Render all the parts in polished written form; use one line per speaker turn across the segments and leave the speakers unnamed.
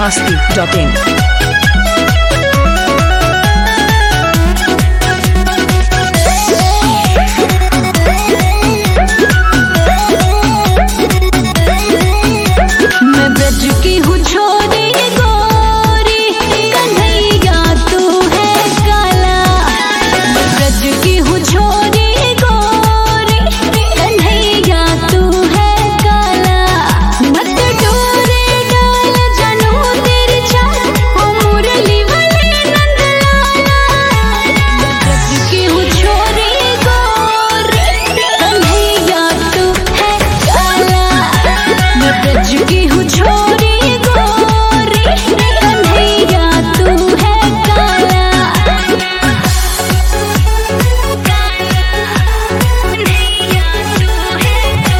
biharmasti.in
मैं ब्रज की हूँ छोरी गोरी, कन्हैया तू है काला। मैं ब्रज की हूँ छोरी गोरी, कन्हैया तू है काला। मत डोरे डाल जानू तेरी चाल, ओ मुरली वाले नंदलाला। मैं ब्रज की हूँ छोरी गोरी, कन्हैया तू है काला। मैं ब्रज की हूँ छोरी गोरी, कन्हैया तू है काला। कन्हैया तू है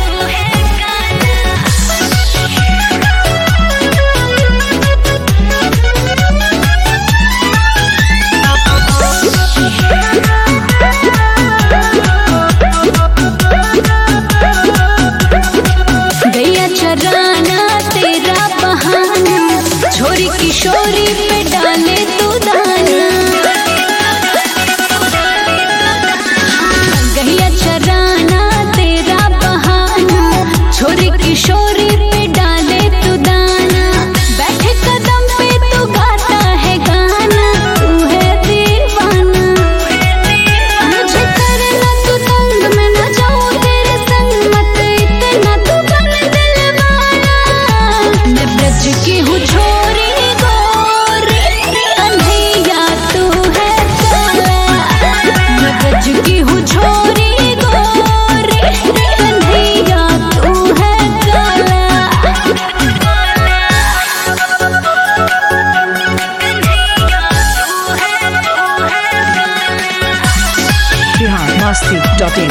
गैया चराना तेरा बहाना, छोरी किशोरी पे डाले तू दाना। गैया चराना तेरा बहाना, छोरी किशोरी पे डाले तू दाना। बैठे कदम पे तू गाता है गाना, तू है दीवाना। मुझे करना तू तंग, मैं न जाऊं तेरे संग, मत इतना तू बन दिलवाना। मैं ब्रज की हूँ छोरी गोरी, कन्हैया तू है काला। मैं ब्रज की हूँ छोरी गोरी, कन्हैया तू है काला।
biharmasti.in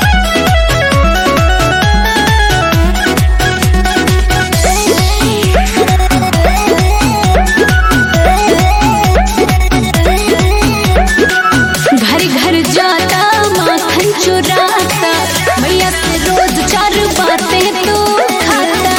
घर घर जाता माखन चुराता, मैया से रोज चार बातें तू खाता।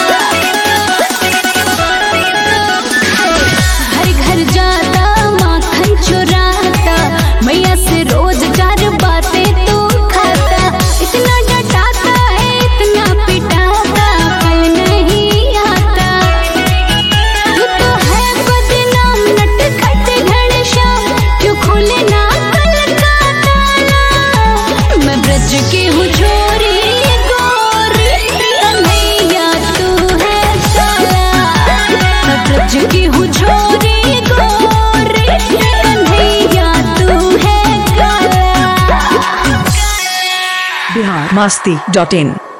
घर घर जाता माखन चुराता, मैया से रोज चार बातें तू खाता। इतना डटाता है इतना पिटाता, कल नहीं आता। तू तो है बदनाम नटखट घनश्याम, क्यों खोले ना कल का ताला। मैं ब्रज की हूँ छोरी गोरी, कन्हैया तू है काला। मैं ब्रज की हूँ छोरी गोरी, कन्हैया तू है काला।
biharmasti.in